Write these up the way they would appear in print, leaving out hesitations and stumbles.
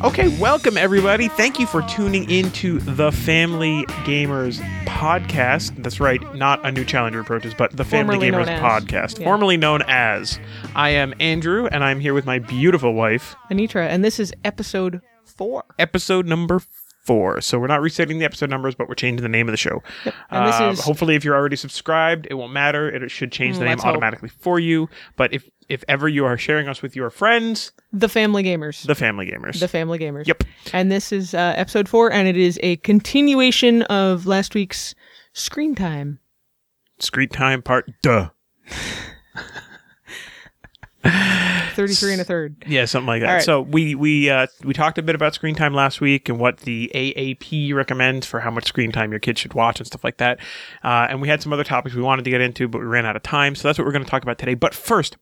Okay, welcome everybody. Thank you for tuning into the Family Gamers podcast. That's right, not a new Challenger Approaches, but the Family Formerly Gamers known as. podcast, Yeah. formerly known as. I am Andrew, and I'm here with my beautiful wife. Anitra, and this is episode 4. Episode number 4. So we're not resetting the episode numbers, but we're changing the name of the show. Yep. And this is Hopefully, if you're already subscribed, it won't matter. It should change the name let's hope. automatically for you. But if ever you are sharing us with your friends, The Family Gamers. the Family Gamers. The Family Gamers. Yep. And this is episode 4, and it is a continuation of last week's Screen Time. Screen Time Part Duh. 33 and a third. Yeah, something like that. All right. So we talked a bit about screen time last week and what the AAP recommends for how much screen time your kids should watch and stuff like that. And we had some other topics we wanted to get into, but we ran out of time. So that's what we're going to talk about today. But first,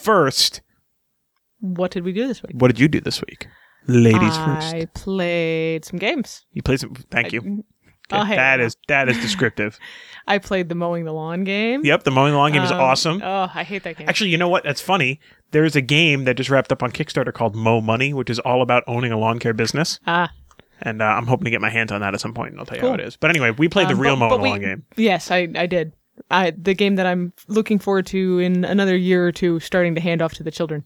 What did we do this week? what did you do this week? Ladies first. I played some games. You played some. Thank you. Oh, hey. that is descriptive. I played the Mowing the Lawn game. Yep, the mowing the lawn game is awesome. Oh, I hate that game. Actually, you know what? That's funny. There's a game that just wrapped up on Kickstarter called Mow Money, which is all about owning a lawn care business. And I'm hoping to get my hands on that at some point, and I'll tell you how it is. But anyway, we played the real Mowing the Lawn game. Yes, I did. The game that I'm looking forward to in another year or two, starting to hand off to the children.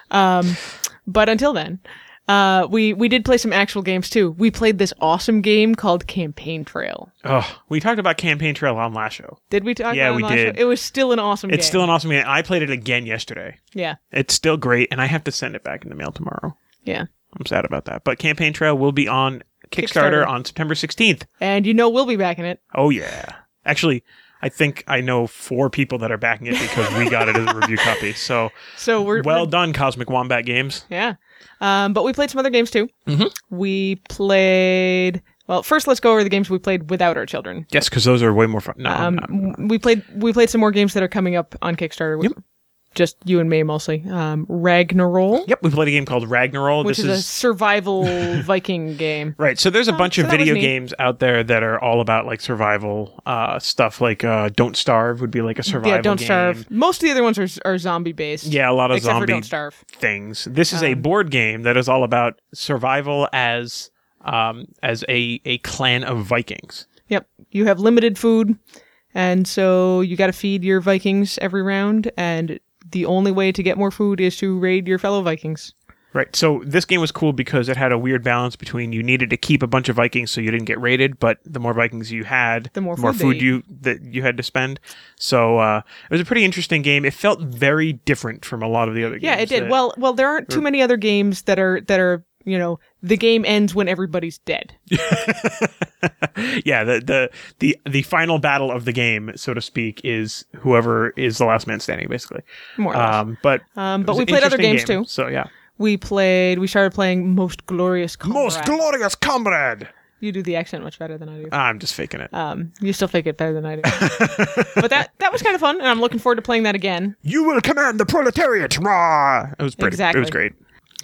But until then, we did play some actual games too. We played this awesome game called Campaign Trail. Oh, we talked about Campaign Trail on last show. Did we talk Yeah, about it we last did. show? It was still an awesome game. It's still an awesome game. I played it again yesterday. Yeah. It's still great, and I have to send it back in the mail tomorrow. Yeah. I'm sad about that. But Campaign Trail will be on Kickstarter on September 16th. And we'll be back in it. Oh, yeah. Actually, I think I know 4 people that are backing it because we got it as a review copy. So we're well done, Cosmic Wombat Games. Yeah. But we played some other games too. Mm-hmm. We played. Well, first let's go over the games we played without our children. Yes, because those are way more fun. No, We played some more games that are coming up on Kickstarter. With just you and me mostly. Ragnarol. Yep, we played a game called Ragnarol. Which is a survival Viking game. Right, so there's a bunch of so that was video neat. games out there that are all about like survival stuff. Like Don't Starve would be like a survival Yeah, Don't game. Starve. Most of the other ones are zombie based. Yeah, a lot of except for zombie Don't Starve. things. This is a board game that is all about survival as a clan of Vikings. Yep. You have limited food, and so you got to feed your Vikings every round, and the only way to get more food is to raid your fellow Vikings. Right. So this game was cool because it had a weird balance between you needed to keep a bunch of Vikings so you didn't get raided, but the more Vikings you had, The more food food you had to spend. So it was a pretty interesting game. It felt very different from a lot of the other games. Yeah, it did. Well, there aren't too many other games that are the game ends when everybody's dead. Yeah, the final battle of the game, so to speak, is whoever is the last man standing, basically. More or less. But But it was we an played other interesting games game. too. So yeah, We started playing Most Glorious Comrade. Most Glorious Comrade. You do the accent much better than I do. I'm just faking it. You still fake it better than I do. But that was kind of fun, and I'm looking forward to playing that again. You will command the proletariat. Rah! It was pretty. Exactly. It was great.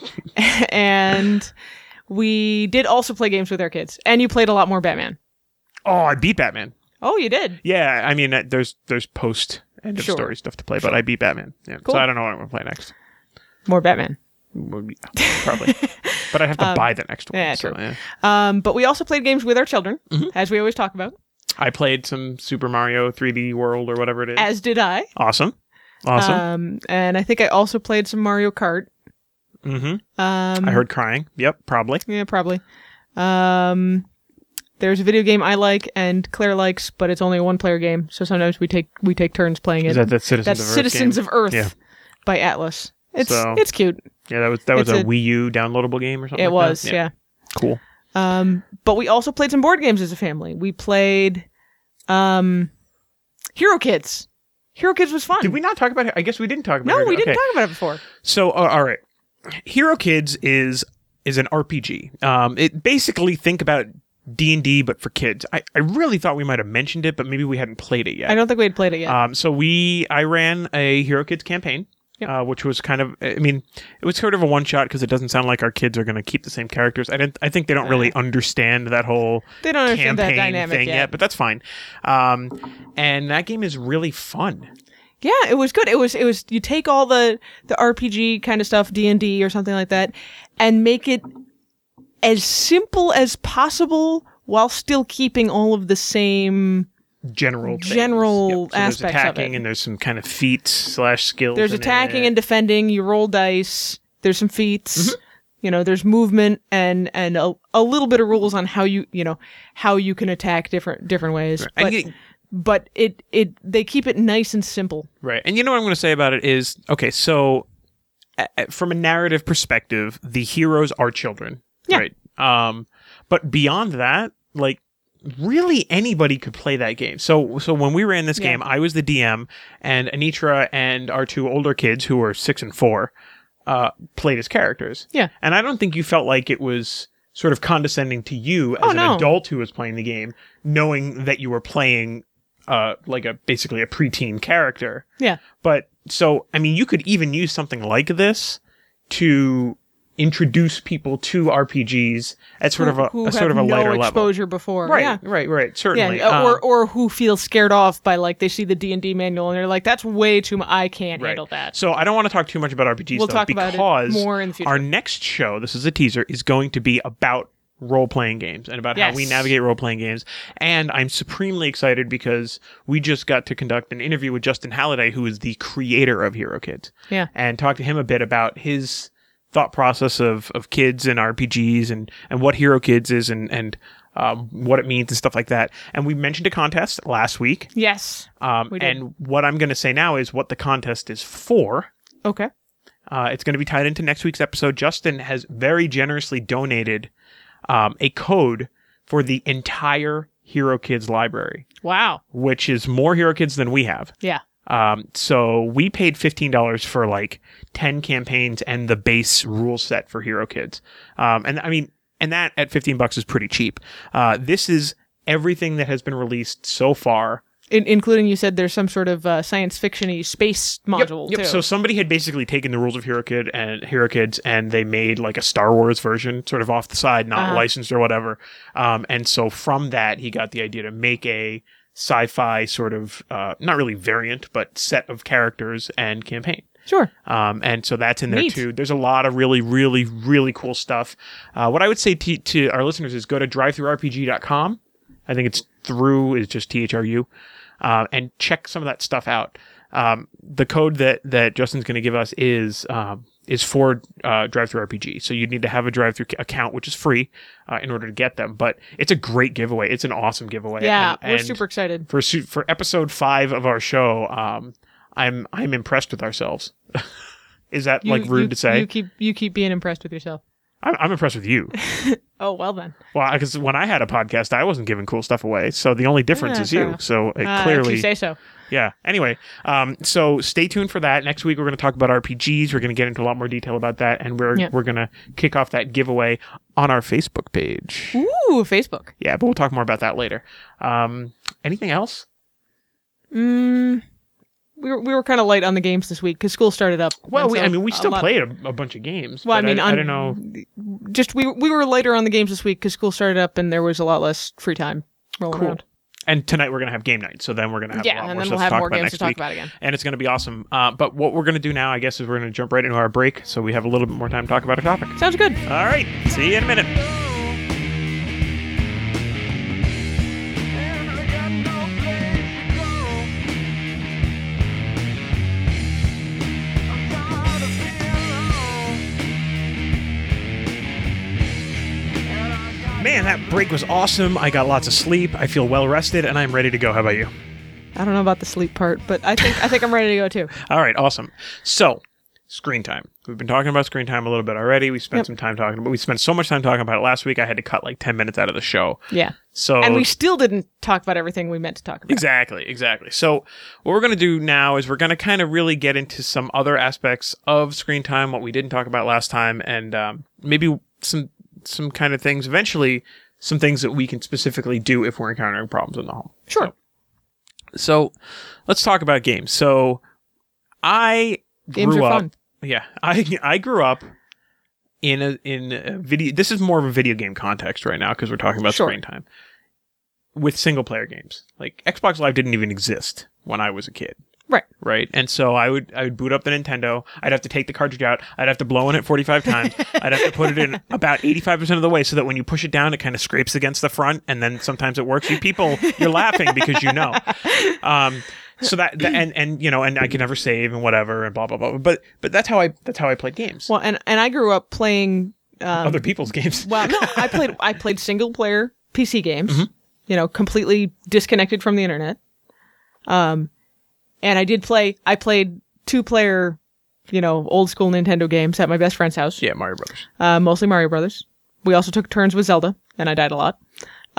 And we did also play games with our kids, and you played a lot more Batman. Oh, I beat Batman. Oh, you did? Yeah, I mean, there's post end of Sure. story stuff to play, but I beat Batman. Yeah, Cool. so I don't know what I'm gonna play next. More Batman. Well, yeah, probably, but I have to buy the next one. yeah, so, true. yeah. But we also played games with our children, Mm-hmm. as we always talk about, I played some Super Mario 3D World or whatever it is. as did I. Awesome. And I think I also played some Mario Kart. Mm-hmm. I heard crying. Yep, probably. Yeah, probably. There's a video game I like and Claire likes, but it's only a one-player game, so sometimes we take turns playing it. Is that Citizens That's of Earth Citizens game? of Earth Yeah. by Atlas. So- It's cute. Yeah, that was It's a a- Wii U downloadable game or something. It like was, that? yeah. Cool. But we also played some board games as a family. We played Hero Kids. Hero Kids was fun. Did we not talk about it? I guess we didn't talk about it. No, we didn't Okay. talk about it before. So, all right. Hero Kids is an RPG. It basically, think about D&D, but for kids. I really thought we might have mentioned it, but maybe we hadn't played it yet. I don't think we had played it yet. So I ran a Hero Kids campaign, which was kind of, I mean, it was sort of a one-shot because it doesn't sound like our kids are going to keep the same characters. I think they don't really understand that whole They don't understand that campaign dynamic thing yet. but that's fine. And that game is really fun. Yeah, it was good. It was you take all the RPG kind of stuff, D&D or something like that, and make it as simple as possible while still keeping all of the same general things. General So aspects there's of attacking it. and there's some kind of feats/skills. There's in attacking it. and defending. You roll dice. There's some feats. You know, there's movement and a little bit of rules on how you can attack different ways. And But they keep it nice and simple. Right. And you know what I'm going to say about it is, okay, so from a narrative perspective, the heroes are children. Yeah. Right. But beyond that, like, really anybody could play that game. So when we ran this game, I was the DM, and Anitra and our two older kids, who were 6 and 4, played as characters. Yeah. And I don't think you felt like it was sort of condescending to you as an adult who was playing the game, knowing that you were playing like basically a preteen character. Yeah. But so, I mean, you could even use something like this to introduce people to RPGs at sort of a sort of a lighter level. Exposure before. Right, Yeah. right, certainly. Yeah, or who feel scared off by, like, they see the D&D manual and they're like, that's way too much. I can't handle that. So I don't want to talk too much about RPGs, We'll though, talk because about it more in the future. our next show, this is a teaser, is going to be about role-playing games and about how we navigate role-playing games. And I'm supremely excited because we just got to conduct an interview with Justin Halliday, who is the creator of Hero Kids. Yeah. And talk to him a bit about his thought process of kids and RPGs and what Hero Kids is and what it means and stuff like that. And we mentioned a contest last week. Yes. We did. And what I'm going to say now is what the contest is for. Okay. It's going to be tied into next week's episode. Justin has very generously donated a code for the entire Hero Kids library. Wow. Which is more Hero Kids than we have. Yeah. So we paid $15 for like 10 campaigns and the base rule set for Hero Kids. And I mean, and that at $15 is pretty cheap. This is everything that has been released so far. Including, you said there's some sort of science fiction-y space module, Yep. too. So somebody had basically taken the rules of Hero Kids and they made like a Star Wars version sort of off the side, not licensed or whatever. And so from that, he got the idea to make a sci-fi sort of, not really variant, but set of characters and campaign. Sure. And so that's in there too. There's a lot of really, really, really cool stuff. What I would say to our listeners is go to drivethrough-rpg.com. I think it's just THRU. And check some of that stuff out. The code that Justin's going to give us is for Drive-Thru RPG. So you'd need to have a Drive-Thru account, which is free, in order to get them. But it's a great giveaway. It's an awesome giveaway. Yeah, and we're super excited. For episode 5 of our show. I'm impressed with ourselves. Is that rude to say? You keep being impressed with yourself. I'm impressed with you. Oh, well then. Well, because when I had a podcast, I wasn't giving cool stuff away. So the only difference is you. So clearly, if you say so. Yeah. Anyway, so stay tuned for that. Next week, we're going to talk about RPGs. We're going to get into a lot more detail about that. And we're going to kick off that giveaway on our Facebook page. Ooh, Facebook. Yeah, but we'll talk more about that later. Anything else? We were kind of light on the games this week because school started up. Well, we still played a bunch of games. Well, but I don't know. Just we were lighter on the games this week because school started up and there was a lot less free time rolling around. And tonight we're going to have game night, so then we're going to have a lot more stuff we'll have to talk more about games next to talk week. about again. And it's going to be awesome. But what we're going to do now, I guess, is we're going to jump right into our break, so we have a little bit more time to talk about our topic. Sounds good. All right. See you in a minute. Man, that break was awesome. I got lots of sleep. I feel well rested, and I'm ready to go. How about you? I don't know about the sleep part, but I think I'm ready to go too. All right, awesome. So, screen time. We've been talking about screen time a little bit already. We spent some time talking about. We spent so much time talking about it last week. I had to cut like 10 minutes out of the show. Yeah. So, and we still didn't talk about everything we meant to talk about. Exactly. So, what we're going to do now is we're going to kind of really get into some other aspects of screen time, what we didn't talk about last time, and maybe some kind of things. Eventually, some things that we can specifically do if we're encountering problems in the home. Sure. So let's talk about games. So I games grew are up. Fun. Yeah, I grew up in a video. This is more of a video game context right now because we're talking about screen time with single player games. Like Xbox Live didn't even exist when I was a kid. Right. Right. And so I would boot up the Nintendo. I'd have to take the cartridge out. I'd have to blow in it 45 times. I'd have to put it in about 85% of the way so that when you push it down, it kind of scrapes against the front. And then sometimes it works. You're laughing because you know. So and I can never save and whatever and blah, blah, blah. But that's how I played games. Well, and I grew up playing other people's games. Well, no, I played single player PC games, completely disconnected from the internet. And I played 2-player, old school Nintendo games at my best friend's house. Yeah, Mario Brothers. Mostly Mario Brothers. We also took turns with Zelda, and I died a lot.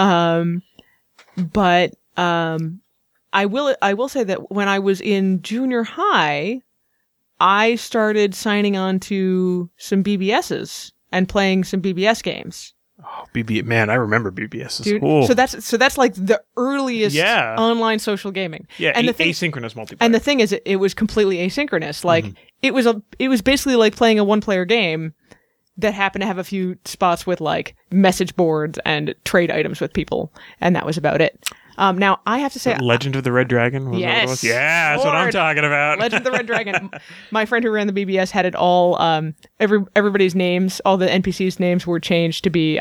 But I will say that when I was in junior high, I started signing on to some BBSs and playing some BBS games. Oh, man, I remember BBSs. Dude, Ooh. so that's like the earliest online social gaming. Yeah, and asynchronous multiplayer. And the thing is, it was completely asynchronous. Like it was basically like playing a 1-player game that happened to have a few spots with like message boards and trade items with people, and that was about it. Now I have to say, Legend of the Red Dragon. Was yes, that what it was? Yeah, that's what I'm talking about. Legend of the Red Dragon. My friend who ran the BBS had it all. Everybody's names, all the NPCs' names were changed to be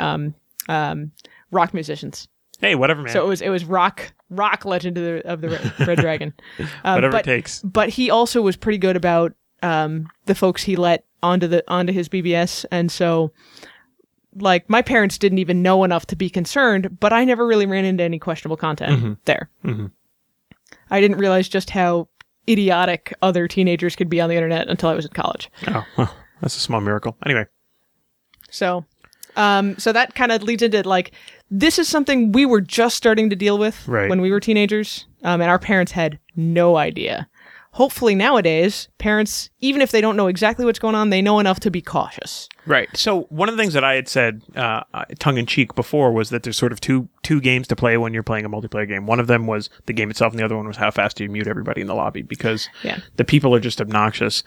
rock musicians. Hey, whatever, man. So it was rock Legend of the Red Dragon. Whatever it takes. But he also was pretty good about the folks he let onto his BBS, and so. Like, my parents didn't even know enough to be concerned, but I never really ran into any questionable content there. Mm-hmm. I didn't realize just how idiotic other teenagers could be on the internet until I was in college. Oh, well, that's a small miracle. Anyway. So that kind of leads into, like, this is something we were just starting to deal with when we were teenagers, and our parents had no idea. Hopefully nowadays, parents, even if they don't know exactly what's going on, they know enough to be cautious. Right. So one of the things that I had said, tongue-in-cheek before, was that there's sort of two games to play when you're playing a multiplayer game. One of them was the game itself, and the other one was how fast do you mute everybody in the lobby, because the people are just obnoxious.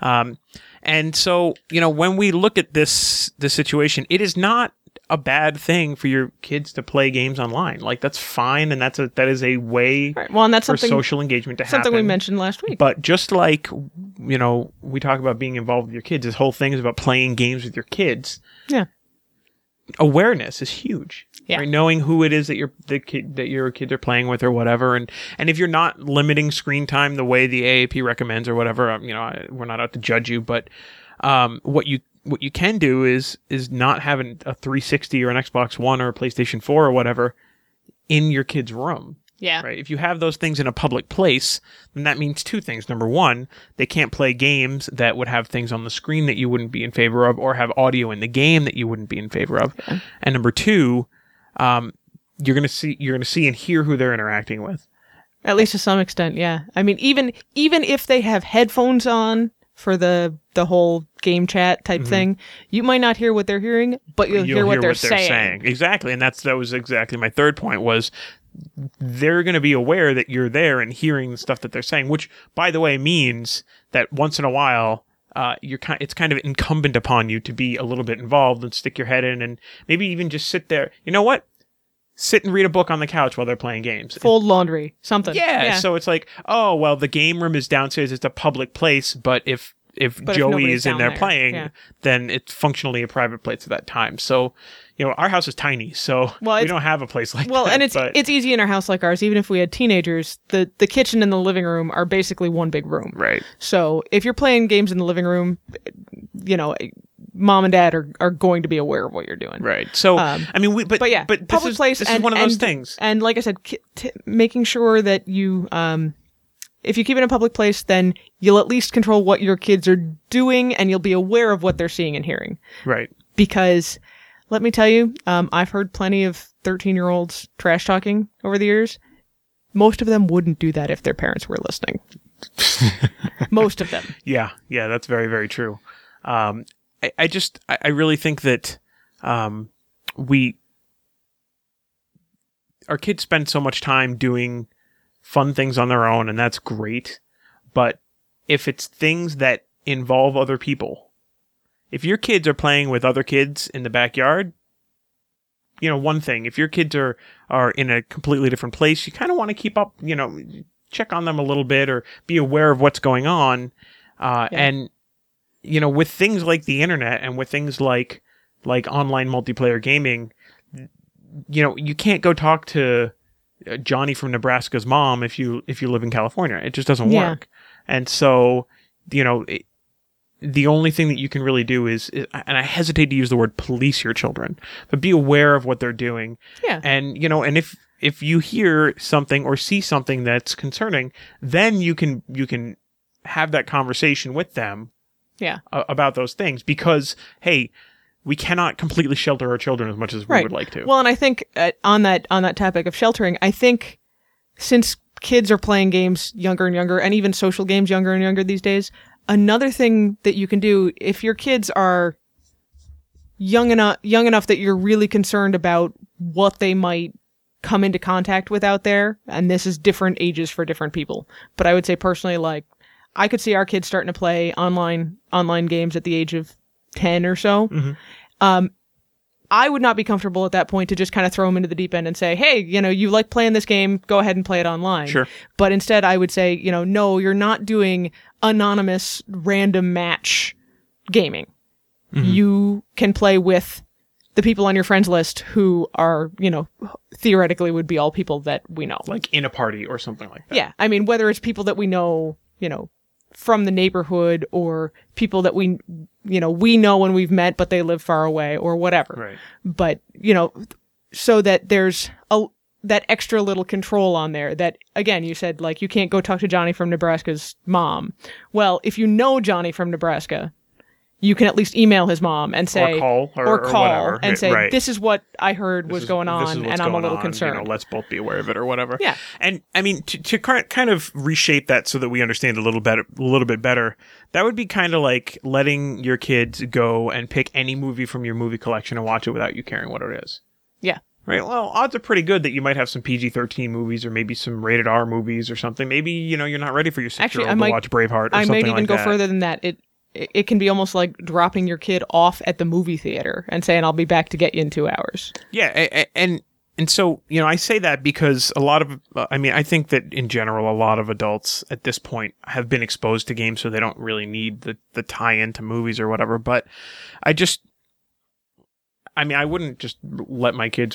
And so, when we look at this situation, it is not a bad thing for your kids to play games online. Like, that's fine, and that is a way and that's for social engagement to happen. Something we mentioned last week. But just like, we talk about being involved with your kids, this whole thing is about playing games with your kids. Yeah. Awareness is huge. Yeah. Right? Knowing who it is that your kids are playing with or whatever, and if you're not limiting screen time the way the AAP recommends or whatever, we're not out to judge you, but what you can do is not having a 360 or an Xbox One or a PlayStation 4 or whatever in your kid's room. Yeah. Right. If you have those things in a public place, then that means two things. Number one, they can't play games that would have things on the screen that you wouldn't be in favor of, or have audio in the game that you wouldn't be in favor of. Okay. And number two, you're gonna see and hear who they're interacting with. At least to some extent, yeah. I mean, even if they have headphones on for the whole game chat type thing, you might not hear what they're hearing, but you'll hear what they're saying. Exactly. And that was exactly my third point, was they're going to be aware that you're there and hearing the stuff that they're saying, which, by the way, means that once in a while, it's kind of incumbent upon you to be a little bit involved and stick your head in, and maybe even just sit there. You know what? Sit and read a book on the couch while they're playing games. Fold laundry, something. Yeah. So it's like, oh, well, the game room is downstairs. It's a public place, but if Joey is in there playing, then it's functionally a private place at that time. So, our house is tiny, so we don't have a place like that. Well, and it's easy in a house like ours. Even if we had teenagers, the kitchen and the living room are basically one big room. Right. So if you're playing games in the living room, mom and dad are going to be aware of what you're doing. Right. So, but public place this is one of those things. And like I said, making sure that you, if you keep it in a public place, then you'll at least control what your kids are doing, and you'll be aware of what they're seeing and hearing. Right. Because, let me tell you, I've heard plenty of 13-year-olds trash talking over the years. Most of them wouldn't do that if their parents were listening. Most of them. Yeah, that's very, very true. I really think that our kids spend so much time doing fun things on their own, and that's great. But if it's things that involve other people, if your kids are playing with other kids in the backyard, one thing. If your kids are in a completely different place, you kind of want to keep up, check on them a little bit or be aware of what's going on. And, with things like the internet and with things like online multiplayer gaming, you can't go talk to Johnny from Nebraska's mom if you live in California. It just doesn't work. And so, the only thing that you can really do is, and I hesitate to use the word police your children, but be aware of what they're doing. Yeah. And, and if you hear something or see something that's concerning, then you can have that conversation with them about those things, because, hey, we cannot completely shelter our children as much as we would like to. Well, and I think on that topic of sheltering, I think since kids are playing games younger and younger, and even social games younger and younger these days, another thing that you can do if your kids are young enough that you're really concerned about what they might come into contact with out there, and this is different ages for different people. But I would say personally, like, I could see our kids starting to play online games at the age of 10 or so. Mm-hmm. I would not be comfortable at that point to just kind of throw them into the deep end and say, hey, you like playing this game, go ahead and play it online. Sure. But instead I would say, no, you're not doing anonymous random match gaming. Mm-hmm. You can play with the people on your friends list who are, theoretically would be all people that we know. Like in a party or something like that. Yeah. I mean, whether it's people that we know, from the neighborhood, or people that we know when we've met, but they live far away, or whatever. Right. But, so that there's that extra little control on there that, again, you said, like, you can't go talk to Johnny from Nebraska's mom. Well, if you know Johnny from Nebraska, you can at least email his mom and say, or call and say, right. This is what I heard was going on, and I'm a little concerned. Let's both be aware of it, or whatever. Yeah. And I mean, to kind of reshape that so that we understand a little bit better, that would be kind of like letting your kids go and pick any movie from your movie collection and watch it without you caring what it is. Yeah. Right. Well, odds are pretty good that you might have some PG-13 movies, or maybe some rated R movies or something. Maybe, you're not ready for your 6-year-old to watch Braveheart or something like that. I might even go further than that. It can be almost like dropping your kid off at the movie theater and saying, I'll be back to get you in 2 hours. Yeah. And so, I say that because a lot of, I think that in general, a lot of adults at this point have been exposed to games, so they don't really need the tie-in to movies or whatever. But I wouldn't just let my kids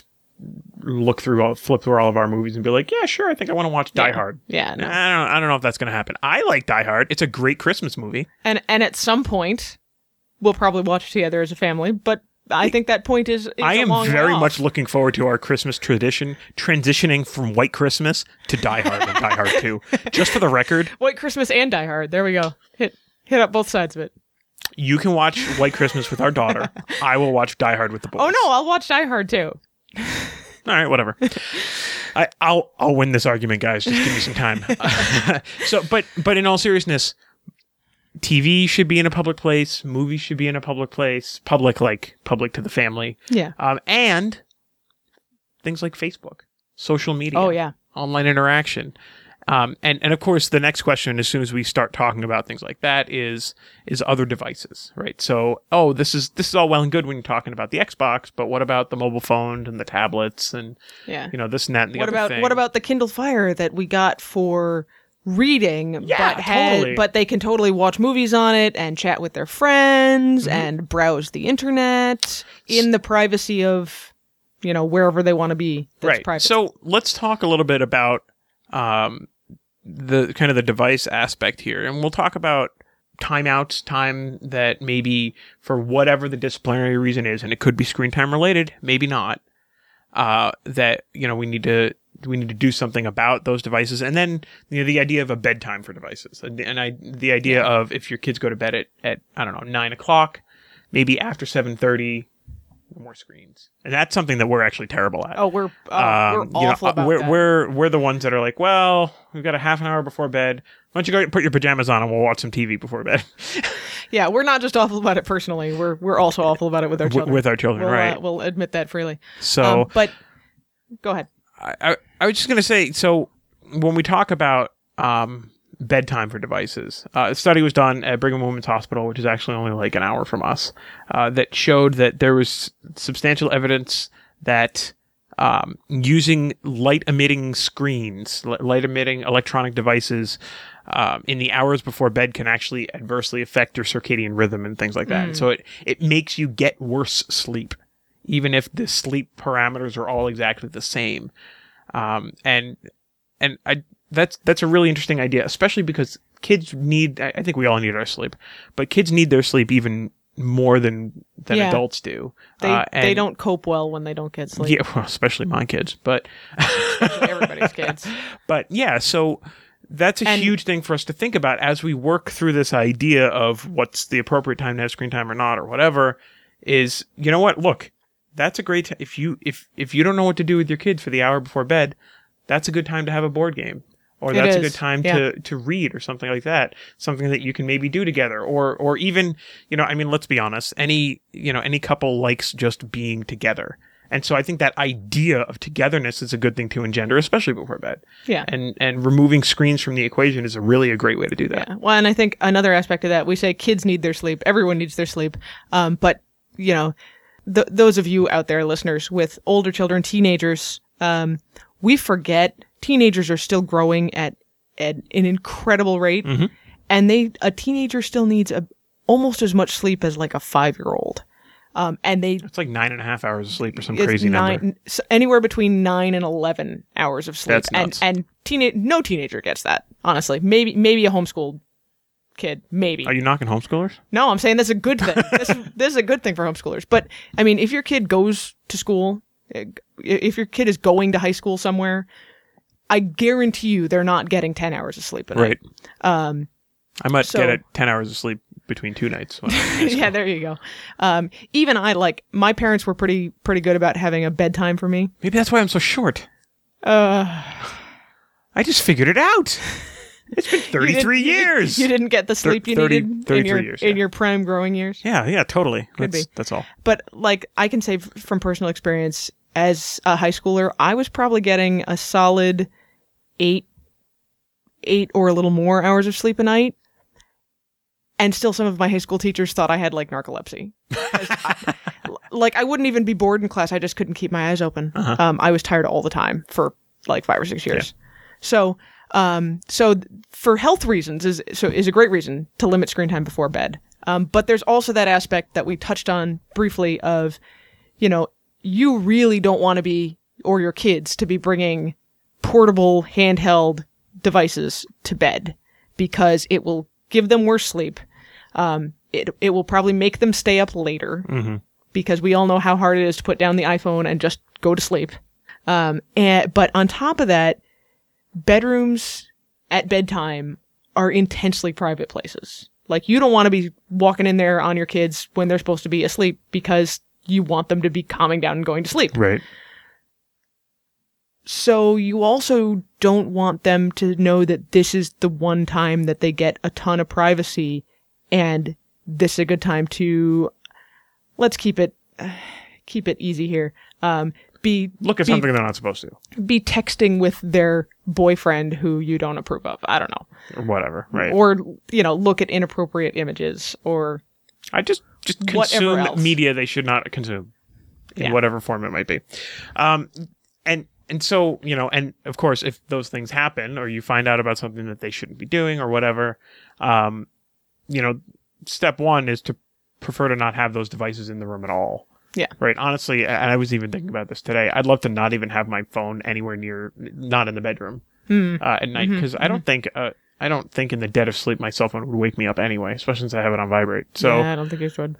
flip through all of our movies and be like, yeah, sure, I think I want to watch Die Hard. Yeah, no. I don't know if that's going to happen. I like Die Hard. It's a great Christmas movie. And at some point, we'll probably watch together as a family, but I think that point is I am very much looking forward to our Christmas tradition transitioning from White Christmas to Die Hard and Die Hard 2. Just for the record. White Christmas and Die Hard. There we go. Hit up both sides of it. You can watch White Christmas with our daughter. I will watch Die Hard with the boys. Oh no, I'll watch Die Hard too. All right, whatever. I'll win this argument, guys. Just give me some time. But in all seriousness, TV should be in a public place. Movies should be in a public place. Public to the family. Yeah. And things like Facebook, social media. Oh yeah. Online interaction. And of course, the next question, as soon as we start talking about things like that, is other devices, right? So, this is all well and good when you're talking about the Xbox, but what about the mobile phone and the tablets and this and that and the other thing? What about the Kindle Fire that we got for reading, but they can totally watch movies on it and chat with their friends and browse the internet in the privacy of wherever they want to be. That's private. So let's talk a little bit about the kind of the device aspect here, and we'll talk about timeouts, time that maybe for whatever the disciplinary reason is, and it could be screen time related, maybe not, that we need to do something about those devices. And then the idea of a bedtime for devices, and the idea of if your kids go to bed at I don't know 9 o'clock, maybe after 7:30, more screens. And that's something that we're actually terrible at. We're awful about that. We're the ones that are like, well, we've got a half an hour before bed. Why don't you go put your pajamas on and we'll watch some TV before bed? Yeah, we're not just awful about it personally. We're also awful about it with our children. With our children, right? We'll admit that freely. So, but go ahead. I was just going to say, so when we talk about bedtime for devices, a study was done at Brigham and Women's Hospital, which is actually only like an hour from us, that showed that there was substantial evidence that using light emitting screens, light emitting electronic devices in the hours before bed can actually adversely affect your circadian rhythm and things like that. And so it makes you get worse sleep, even if the sleep parameters are all exactly the same. That's a really interesting idea, especially because kids need, I think we all need our sleep, but kids need their sleep even more than adults do. They don't cope well when they don't get sleep. Yeah, well, especially my kids, but Especially everybody's kids. But yeah, so that's a huge thing for us to think about as we work through this idea of what's the appropriate time to have screen time or not or whatever. Is, you know what? Look, that's a great if you don't know what to do with your kids for the hour before bed, that's a good time to have a board game. Or that's a good time to read or something like that. Something that you can maybe do together. Or even, I mean, let's be honest, any couple likes just being together. And so I think that idea of togetherness is a good thing to engender, especially before bed. Yeah. And removing screens from the equation is a great way to do that. Yeah. Well, and I think another aspect of that, we say kids need their sleep. Everyone needs their sleep. But, those of you out there, listeners, with older children, teenagers, we forget teenagers are still growing at an incredible rate. Mm-hmm. And a teenager still needs almost as much sleep as like a 5-year-old. It's like 9.5 hours of sleep or some crazy number. Anywhere between 9 and 11 hours of sleep. That's nuts. And no teenager gets that, honestly. Maybe a homeschooled kid, maybe. Are you knocking homeschoolers? No, I'm saying that's a good thing. This is a good thing for homeschoolers. But I mean, if your kid goes to school, if your kid is going to high school somewhere, I guarantee you they're not getting 10 hours of sleep a night. Right. I might get 10 hours of sleep between 2 nights. Yeah, there you go. Even my parents were pretty good about having a bedtime for me. Maybe that's why I'm so short. I just figured it out. It's been 33 years. You didn't get the sleep you needed 33 years, in your prime growing years? Yeah, totally. Could be. That's all. But I can say from personal experience, as a high schooler, I was probably getting a solid 8 or a little more hours of sleep a night. And still some of my high school teachers thought I had narcolepsy. I wouldn't even be bored in class. I just couldn't keep my eyes open. Uh-huh. I was tired all the time for 5 or 6 years. Yeah. So for health reasons is a great reason to limit screen time before bed. But there's also that aspect that we touched on briefly of, you really don't want to be, or your kids to be bringing portable handheld devices to bed because it will give them worse sleep. It will probably make them stay up later because we all know how hard it is to put down the iPhone and just go to sleep. But on top of that, bedrooms at bedtime are intensely private places. You don't want to be walking in there on your kids when they're supposed to be asleep because you want them to be calming down and going to sleep. Right. So you also don't want them to know that this is the one time that they get a ton of privacy and this is a good time to, let's keep it easy here. Look at something they're not supposed to. Be texting with their boyfriend who you don't approve of. I don't know. Or whatever, right. Or, look at inappropriate images or I just consume media they should not consume in whatever form it might be. And so, and of course, if those things happen or you find out about something that they shouldn't be doing or whatever, step one is to prefer to not have those devices in the room at all. Yeah. Right. Honestly, and I was even thinking about this today. I'd love to not even have my phone anywhere near, not in the bedroom at night, because I don't think in the dead of sleep my cell phone would wake me up anyway, especially since I have it on vibrate. So yeah, I don't think it should.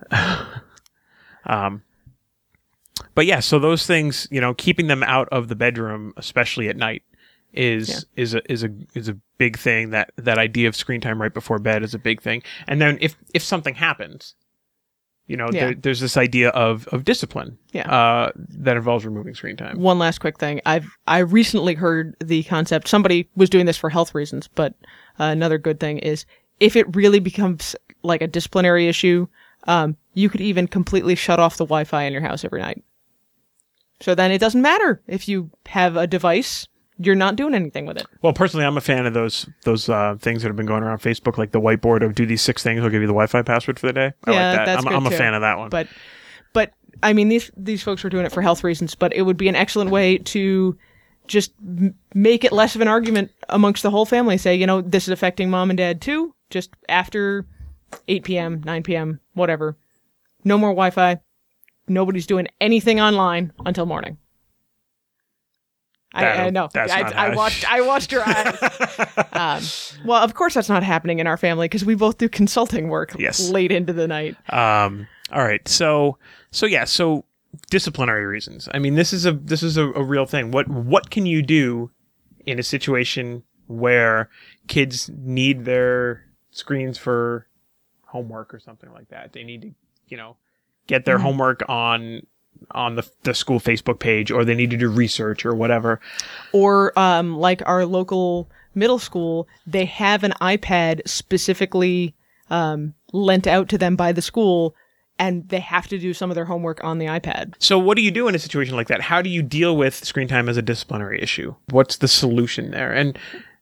But yeah, so those things, keeping them out of the bedroom, especially at night, is a big thing. That idea of screen time right before bed is a big thing. And then if something happens, there's this idea of discipline that involves removing screen time. One last quick thing. I recently heard the concept, somebody was doing this for health reasons, but another good thing is if it really becomes like a disciplinary issue, you could even completely shut off the Wi-Fi in your house every night. So then it doesn't matter if you have a device, you're not doing anything with it. Well, personally, I'm a fan of those things that have been going around Facebook, like the whiteboard of do these 6 things, I'll give you the Wi-Fi password for the day. I like that. I'm a fan of that one. But I mean, these folks are doing it for health reasons, but it would be an excellent way to just make it less of an argument amongst the whole family. Say, this is affecting mom and dad too. Just after 8 p.m., 9 p.m., whatever. No more Wi-Fi. Nobody's doing anything online until morning. I know. I watched your eyes. Well, of course that's not happening in our family because we both do consulting work late into the night. All right. So disciplinary reasons. I mean, this is a real thing. What can you do in a situation where kids need their screens for homework or something like that? They need to, get their homework on the school Facebook page, or they need to do research or whatever. Or like our local middle school, they have an iPad specifically lent out to them by the school, and they have to do some of their homework on the iPad. So what do you do in a situation like that? How do you deal with screen time as a disciplinary issue? What's the solution there? And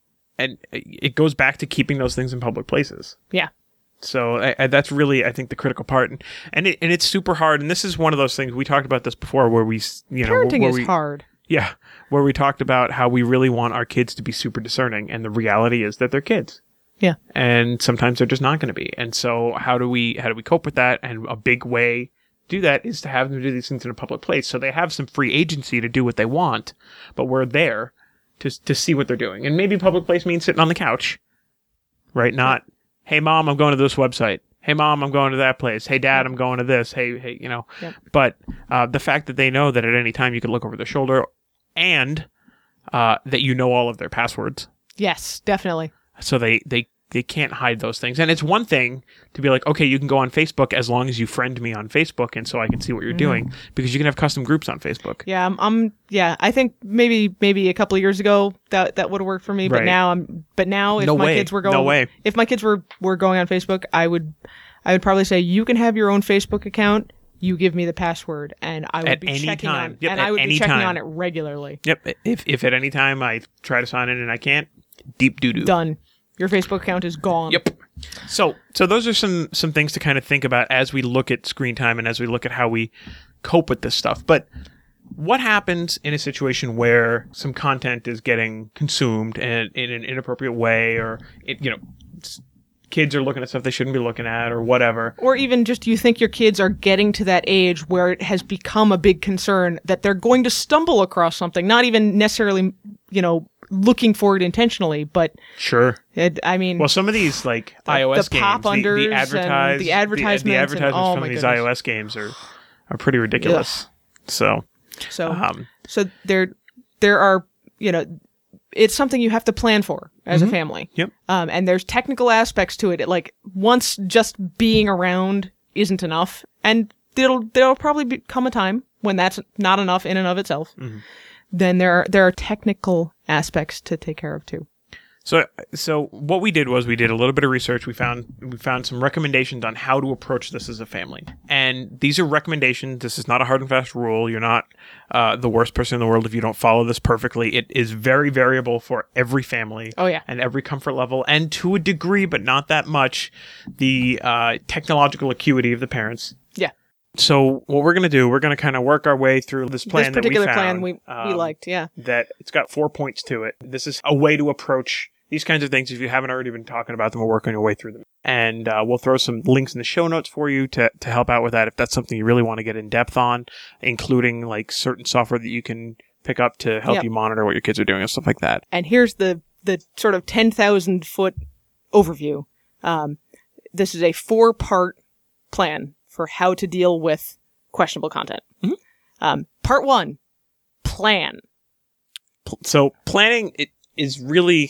it goes back to keeping those things in public places. Yeah. So that's really, I think, the critical part, and it's super hard. And this is one of those things we talked about this before, where we, parenting is hard. Yeah, where we talked about how we really want our kids to be super discerning, and the reality is that they're kids. Yeah, and sometimes they're just not going to be. And so, how do we cope with that? And a big way to do that is to have them do these things in a public place, so they have some free agency to do what they want, but we're there to see what they're doing. And maybe public place means sitting on the couch, right? Not, hey, Mom, I'm going to this website. Hey, Mom, I'm going to that place. Hey, Dad, I'm going to this. Hey, Yep. But the fact that they know that at any time you can look over their shoulder, and that all of their passwords. Yes, definitely. So they can't hide those things. And it's one thing to be like, okay, you can go on Facebook as long as you friend me on Facebook, and so I can see what you're doing, because you can have custom groups on Facebook. Yeah, I think maybe a couple of years ago that would have worked for me, right. but now if my kids were going if my kids were going on Facebook, I would probably say, you can have your own Facebook account. You give me the password, and I would be checking on it. And I would be checking on it regularly. Yep. If at any time I try to sign in and I can't, deep doo-doo. Done. Your Facebook account is gone. Yep. So those are some things to kind of think about as we look at screen time and as we look at how we cope with this stuff. But what happens in a situation where some content is getting consumed in an inappropriate way, or kids are looking at stuff they shouldn't be looking at, or whatever? Or even just you think your kids are getting to that age where it has become a big concern that they're going to stumble across something, not even necessarily, looking for it intentionally, but sure. Well, some of these iOS the pop games, unders, the advertisements from these iOS games are pretty ridiculous. Yeah. So there are, it's something you have to plan for as a family. Yep. And there's technical aspects to it. Once just being around isn't enough, and there'll probably come a time when that's not enough in and of itself. Mm-hmm. Then there are technical aspects to take care of too. So what we did was we did a little bit of research. We found some recommendations on how to approach this as a family. And these are recommendations. This is not a hard and fast rule. You're not the worst person in the world if you don't follow this perfectly. It is very variable for every family. Oh, yeah. And every comfort level. And to a degree, but not that much, the technological acuity of the parents. Yeah. So what we're going to do, we're going to kind of work our way through this plan that we found. This particular plan we liked, yeah. That it's got 4 points to it. This is a way to approach these kinds of things. If you haven't already been talking about them, we're working your way through them. And we'll throw some links in the show notes for you to help out with that if that's something you really want to get in depth on, including certain software that you can pick up to help you monitor what your kids are doing and stuff like that. And here's the sort of 10,000 foot overview. This is a 4-part plan for how to deal with questionable content. Mm-hmm. Part 1, plan. So planning, it is really,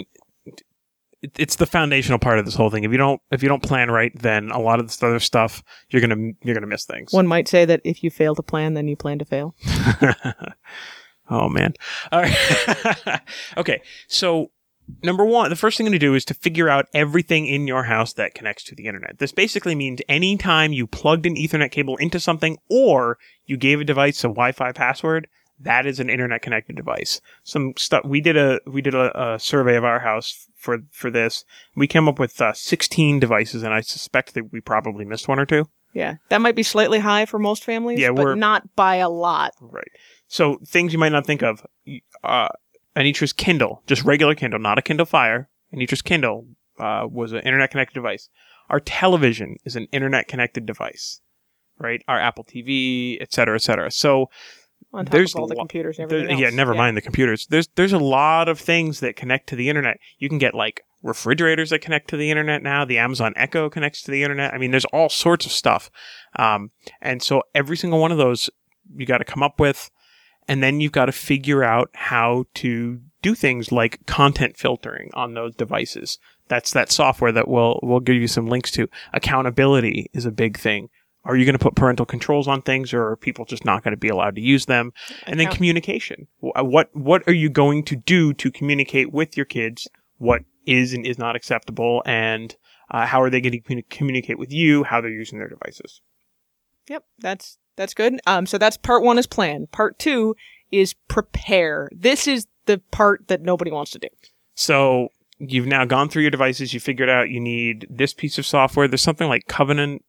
it's the foundational part of this whole thing. If you don't plan right, then a lot of this other stuff, you're gonna miss things. One might say that if you fail to plan, then you plan to fail. Oh man. All right. Okay. So number 1, the first thing to do is to figure out everything in your house that connects to the internet. This basically means anytime you plugged an Ethernet cable into something, or you gave a device a Wi-Fi password, that is an internet connected device. Some stuff we did a survey of our house for this. We came up with 16 devices, and I suspect that we probably missed 1 or 2. Yeah, that might be slightly high for most families, Yeah, but not by a lot. Right. So things you might not think of. Anitra's Kindle, just regular Kindle, not a Kindle Fire. Anitra's Kindle was an internet-connected device. Our television is an internet-connected device, right? Our Apple TV, et cetera, et cetera. So On top there's of all the computers and everything else. yeah, never mind the computers. There's a lot of things that connect to the internet. You can get like refrigerators that connect to the internet now. The Amazon Echo connects to the internet. I mean, there's all sorts of stuff. And so every single one of those you got to come up with, and then you've got to figure out how to do things like content filtering on those devices. That's that software that we'll give you some links to. Accountability is a big thing. Are you going to put parental controls on things, or are people just not going to be allowed to use them? And then communication. What are you going to do to communicate with your kids what is and is not acceptable, and how are they going to communicate with you, how they're using their devices? Yep, that's good. So that's part 1 is plan. Part 2 is prepare. This is the part that nobody wants to do. So you've now gone through your devices. You figured out you need this piece of software. There's something like Covenant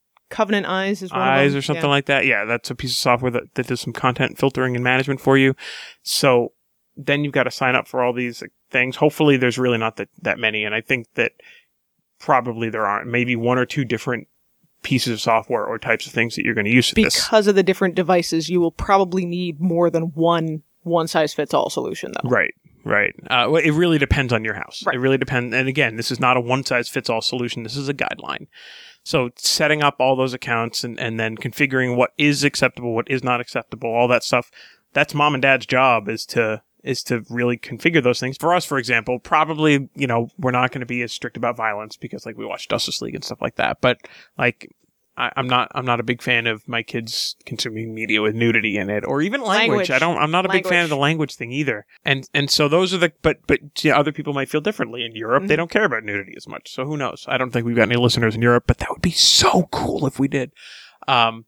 Eyes is one Eyes of them. or something like that. Yeah, that's a piece of software that does some content filtering and management for you. So then you've got to sign up for all these things. Hopefully there's really not that many. And I think that probably there aren't. Maybe 1 or 2 different pieces of software or types of things that you're going to use for this. Because of the different devices, you will probably need more than one-size-fits-all solution, though. Right. Well, it really depends on your house. Right. It really depends. And again, this is not a one-size-fits-all solution. This is a guideline. So setting up all those accounts and then configuring what is acceptable, what is not acceptable, all that stuff, that's mom and dad's job is to really configure those things. For us, for example, probably, we're not going to be as strict about violence because like we watch Justice League and stuff like that. But like, I'm not a big fan of my kids consuming media with nudity in it, or even language. I'm not a big fan of the language thing either. And so those are but other people might feel differently. In Europe, they don't care about nudity as much. So who knows? I don't think we've got any listeners in Europe, but that would be so cool if we did. And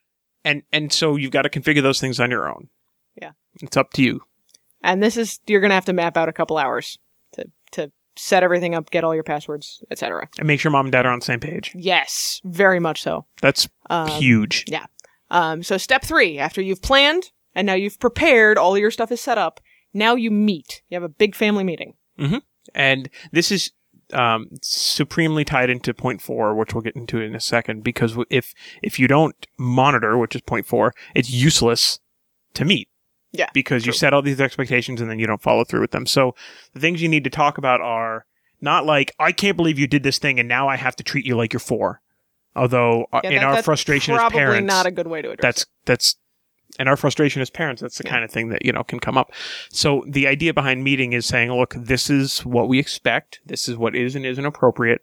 so you've got to configure those things on your own. Yeah. It's up to you. And you're going to have to map out a couple hours to set everything up, get all your passwords, etc. And make sure mom and dad are on the same page. Yes, very much so. That's huge. Yeah. So step 3, after you've planned and now you've prepared, all your stuff is set up, now you meet. You have a big family meeting. Mm-hmm. And this is supremely tied into point 4, which we'll get into in a second, because if you don't monitor, which is point 4, it's useless to meet. Yeah. Because you set all these expectations and then you don't follow through with them. So the things you need to talk about are not like, I can't believe you did this thing and now I have to treat you like you're 4. Although in our frustration as parents, probably not a good way to address that's in our frustration as parents, that's the kind of thing that, can come up. So the idea behind meeting is saying, look, this is what we expect. This is what is and isn't appropriate.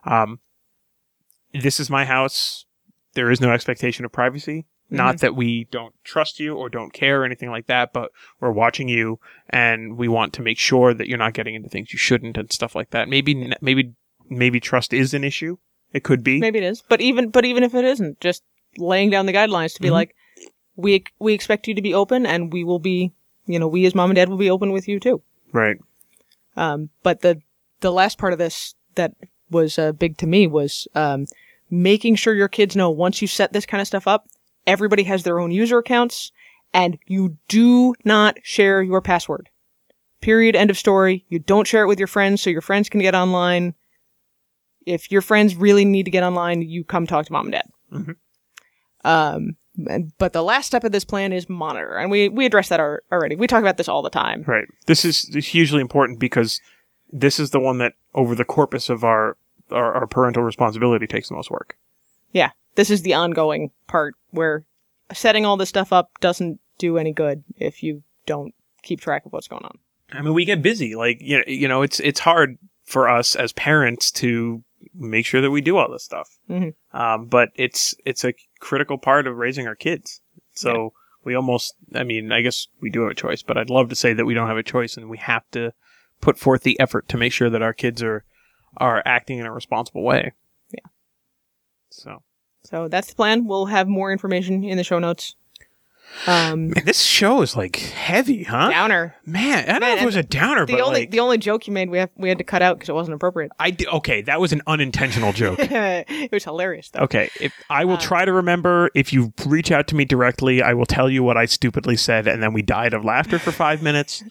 This is my house. There is no expectation of privacy. Not that we don't trust you or don't care or anything like that, but we're watching you and we want to make sure that you're not getting into things you shouldn't and stuff like that. Maybe trust is an issue. It could be. Maybe it is. But even if it isn't, just laying down the guidelines to be like, we expect you to be open and we will be, we as mom and dad will be open with you too. Right. But the last part of this that was big to me was making sure your kids know once you set this kind of stuff up, everybody has their own user accounts, and you do not share your password. Period. End of story. You don't share it with your friends so your friends can get online. If your friends really need to get online, you come talk to mom and dad. Mm-hmm. But the last step of this plan is monitor, and we addressed that already. We talk about this all the time. Right. This is hugely important because this is the one that, over the corpus of our parental responsibility, takes the most work. Yeah. This is the ongoing part where setting all this stuff up doesn't do any good if you don't keep track of what's going on. I mean, we get busy. Like, it's hard for us as parents to make sure that we do all this stuff. Mm-hmm. But it's a critical part of raising our kids. So we I guess we do have a choice, but I'd love to say that we don't have a choice and we have to put forth the effort to make sure that our kids are acting in a responsible way. Yeah. So that's the plan. We'll have more information in the show notes. Man, this show is like heavy, huh? Downer. Man, I don't know if it was a downer, The but only like, the only joke you made we had to cut out because it wasn't appropriate. okay, that was an unintentional joke. It was hilarious though. Okay, if I will try to remember. If you reach out to me directly, I will tell you what I stupidly said, and then we died of laughter for 5 minutes.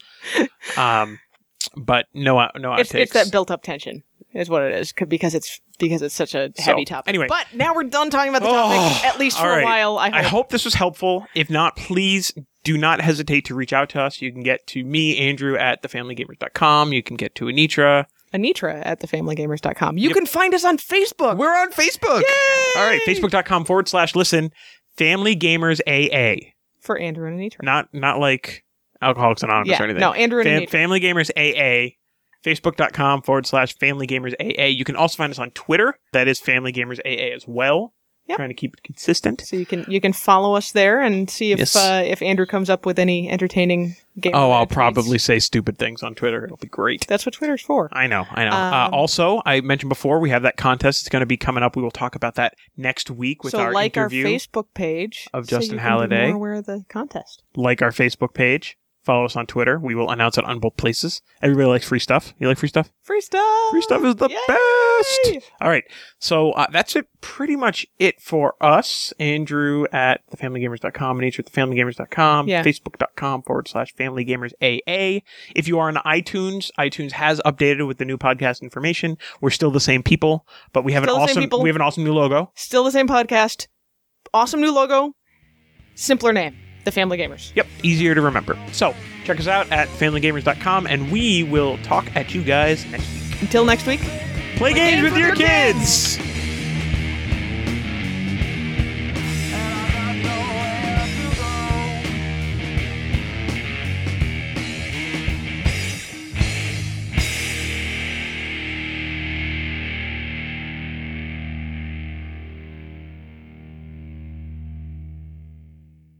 But no outtakes. It's that built up tension is what it is because it's such a heavy topic. Anyway. But now we're done talking about the topic at least for All right. a while. I hope this was helpful. If not, please do not hesitate to reach out to us. You can get to me, Andrew, at thefamilygamers.com. You can get to Anitra. Anitra at thefamilygamers.com. You can find us on Facebook. We're on Facebook. Yay! All right, facebook.com/listen Family Gamers AA. For Andrew and Anitra. Not like Alcoholics Anonymous or anything. No, Andrew and Anitra. Family Gamers AA. Facebook.com/Family Gamers AA. You can also find us on Twitter. That is Family Gamers AA as well. Yep. Trying to keep it consistent. So you can follow us there and see Yes. if Andrew comes up with any entertaining game. I'll probably say stupid things on Twitter. It'll be great. That's what Twitter's for. I know. Also, I mentioned before, we have that contest. It's going to be coming up. We will talk about that next week with our interview. Our Facebook page of Justin so you Halliday. Can be more aware of the contest. Like our Facebook page. Follow us on Twitter. We will announce it on both places. Everybody likes free stuff. You like free stuff? Free stuff! Free stuff is the Yay! best! All right. So that's pretty much it for us. Andrew at thefamilygamers.com and Anitra at thefamilygamers.com. Yeah. Facebook.com/FamilyGamersAA. If you are on iTunes has updated with the new podcast information. We're still the same people, but we have an awesome new logo. Still the same podcast. Awesome new logo. Simpler name. The Family Gamers. Yep, easier to remember. So, check us out at FamilyGamers.com, and we will talk at you guys next week. Until next week. Play games with your kids!